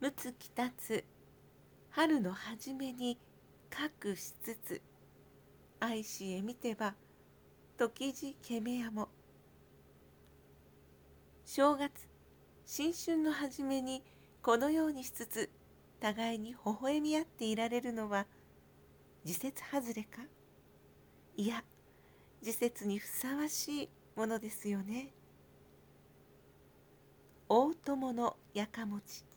むつきたつ春の初めにかくしつつ、愛しへ見てば時じけめやも。正月新春の初めにこのようにしつつ互いに微笑み合っていられるのは時節外れか、いや時節にふさわしいものですよね。大友のやかもち。